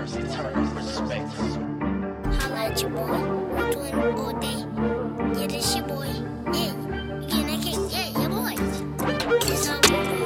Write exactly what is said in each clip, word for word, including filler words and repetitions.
first to turn respect. Holla at your boy, we're doing all day. Yeah, this your boy. Yeah, you get that cake. Yeah, your boy. It's all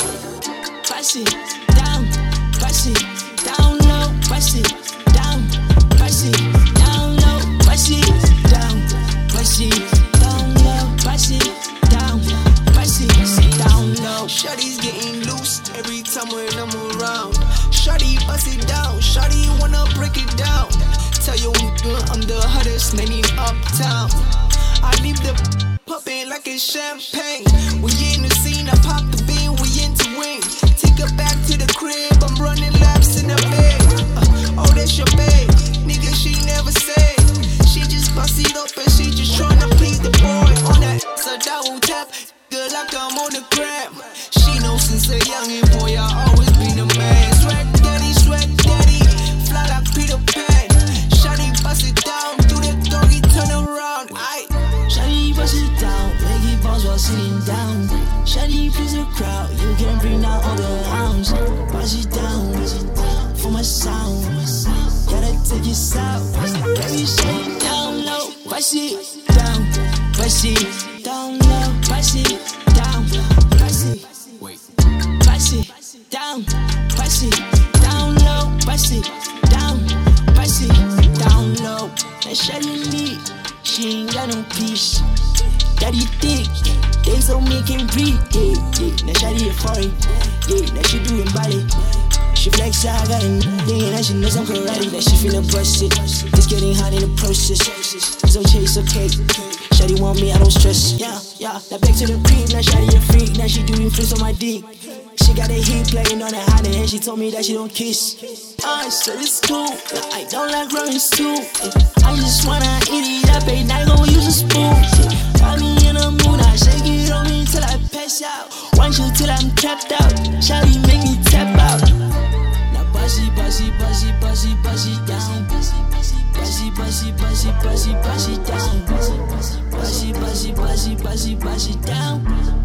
Press it down, press it down low, press it down, press it down low, press it down, press it down low, press it down, press it down low. Shawty's getting loose every time when I'm around. Shawty bust it down, Shawty wanna break it down. Tell your nigga I'm the hottest man in uptown. I leave the poppin' like it's champagne. We in the scene, I pop the bean, we into wing. Take her back to the crib, I'm running laps in the bed. Uh, oh, that's your babe, nigga, she never said. She just bust it up and she just tryna please the boy. On that, so double tap, good like I'm on the gram. She knows since a youngin' boy, I always been a man. Sweat daddy, sweat daddy, fly like Peter Pan. Shawty bust it down, do the doggy, turn around. Aight. Shawty bust it down, make it bounce while sitting down. Shawty please the crowd, you can bring down all the hounds. Bust it down, for my sound. Gotta take it south, baby, shut it down low. Bust it down, bust it down low, bust it down, bust it. Wait. Bust it down, bust it down low, bust it down, bust it down low. That Shawty lit, she ain't got no peace. Daddy thick, they so make him breathe. Yeah, yeah. Now Shawty a foreign, yeah. Now she doing ballet. She flex, I got a thing, and she knows I'm karate. That she finna bust it, it's getting hot in the process. It's okay, it's okay. Shawty want me, I don't stress. Yeah, yeah. Now back to the crib, now Shawty a freak. Now she doing flips on my dick. She got a heat playing on the honey, and she told me that she don't kiss. I said it's cool, but I don't like runnings too. I just wanna eat it up, ain't I gon' use a spoon. Got me in the mood, I shake it on me till I pass out. Want you till I'm tapped out. Shawty make me tap out. Now bust it, bust it, bust it, bust it, bust it down. Bust it, bust it, bust it, bust it, bust it, bust it down. Bust it, bust it, bust it, bust it, bust it, bust it down.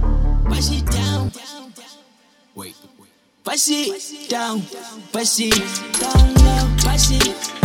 Bust it down. Wait. Bust it down, bust it down low, bust it